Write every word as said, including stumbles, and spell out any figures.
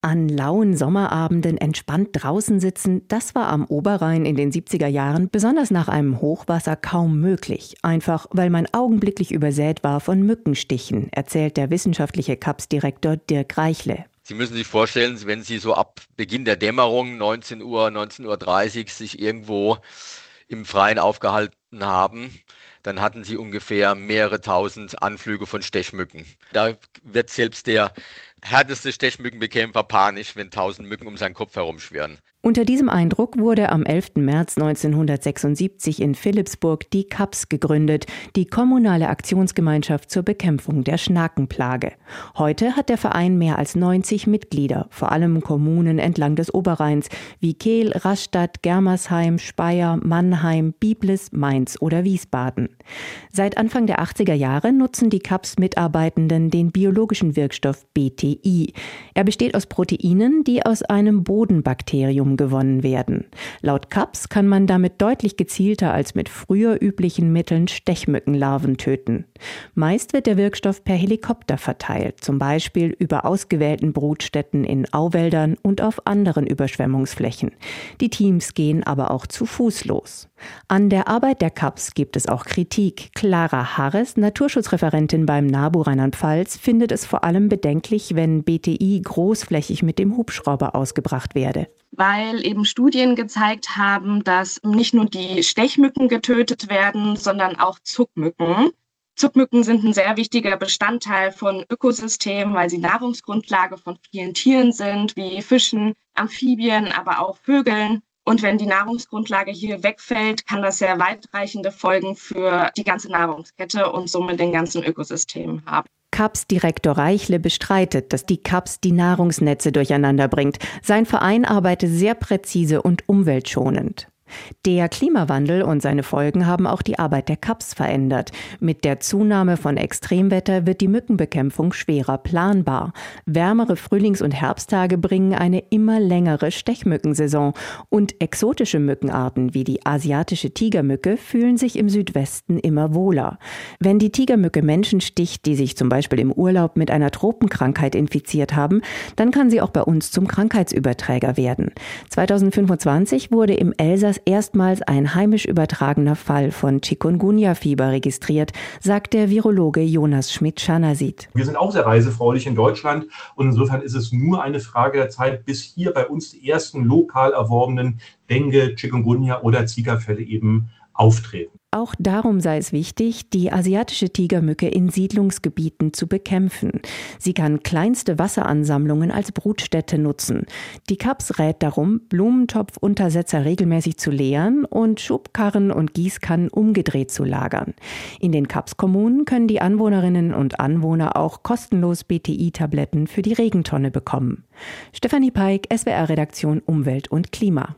An lauen Sommerabenden entspannt draußen sitzen, das war am Oberrhein in den siebziger Jahren besonders nach einem Hochwasser kaum möglich. Einfach, weil man augenblicklich übersät war von Mückenstichen, erzählt der wissenschaftliche K A P S-Direktor Dirk Reichle. Sie müssen sich vorstellen, wenn Sie so ab Beginn der Dämmerung, neunzehn Uhr, neunzehn Uhr dreißig, sich irgendwo im Freien aufgehalten haben, dann hatten Sie ungefähr mehrere tausend Anflüge von Stechmücken. Da wird selbst der härteste Stechmückenbekämpfer panisch, wenn tausend Mücken um seinen Kopf herumschwirren. Unter diesem Eindruck wurde am elften März neunzehnhundertsechsundsiebzig in Philippsburg die K A P S gegründet, die kommunale Aktionsgemeinschaft zur Bekämpfung der Schnakenplage. Heute hat der Verein mehr als neunzig Mitglieder, vor allem Kommunen entlang des Oberrheins wie Kehl, Rastatt, Germersheim, Speyer, Mannheim, Biblis, Mainz oder Wiesbaden. Seit Anfang der achtziger Jahre nutzen die K A P S-Mitarbeitenden den biologischen Wirkstoff B T I. Er besteht aus Proteinen, die aus einem Bodenbakterium gewonnen werden. Laut K A P S kann man damit deutlich gezielter als mit früher üblichen Mitteln Stechmückenlarven töten. Meist wird der Wirkstoff per Helikopter verteilt, zum Beispiel über ausgewählten Brutstätten in Auwäldern und auf anderen Überschwemmungsflächen. Die Teams gehen aber auch zu Fuß los. An der Arbeit der K A P S gibt es auch Kritik. Clara Harres, Naturschutzreferentin beim NABU Rheinland-Pfalz, findet es vor allem bedenklich, wenn B T I großflächig mit dem Hubschrauber ausgebracht werde. Weil eben Studien gezeigt haben, dass nicht nur die Stechmücken getötet werden, sondern auch Zuckmücken. Zuckmücken sind ein sehr wichtiger Bestandteil von Ökosystemen, weil sie Nahrungsgrundlage von vielen Tieren sind, wie Fischen, Amphibien, aber auch Vögeln. Und wenn die Nahrungsgrundlage hier wegfällt, kann das sehr weitreichende Folgen für die ganze Nahrungskette und somit den ganzen Ökosystem haben. K A P S-Direktor Reichle bestreitet, dass die K A P S die Nahrungsnetze durcheinander bringt. Sein Verein arbeitet sehr präzise und umweltschonend. Der Klimawandel und seine Folgen haben auch die Arbeit der K A P S verändert. Mit der Zunahme von Extremwetter wird die Mückenbekämpfung schwerer planbar. Wärmere Frühlings- und Herbsttage bringen eine immer längere Stechmückensaison. Und exotische Mückenarten wie die asiatische Tigermücke fühlen sich im Südwesten immer wohler. Wenn die Tigermücke Menschen sticht, die sich zum Beispiel im Urlaub mit einer Tropenkrankheit infiziert haben, dann kann sie auch bei uns zum Krankheitsüberträger werden. zweitausendfünfundzwanzig wurde im Elsass erstmals ein heimisch übertragener Fall von Chikungunya-Fieber registriert, sagt der Virologe Jonas Schmidt-Schanasit. Wir sind auch sehr reisefreudig in Deutschland und insofern ist es nur eine Frage der Zeit, bis hier bei uns die ersten lokal erworbenen Dengue, Chikungunya oder Zika-Fälle eben auftreten. Auch darum sei es wichtig, die asiatische Tigermücke in Siedlungsgebieten zu bekämpfen. Sie kann kleinste Wasseransammlungen als Brutstätte nutzen. Die K A P S rät darum, Blumentopfuntersetzer regelmäßig zu leeren und Schubkarren und Gießkannen umgedreht zu lagern. In den K A P S-Kommunen können die Anwohnerinnen und Anwohner auch kostenlos B T I-Tabletten für die Regentonne bekommen. Stefanie Peik, S W R-Redaktion Umwelt und Klima.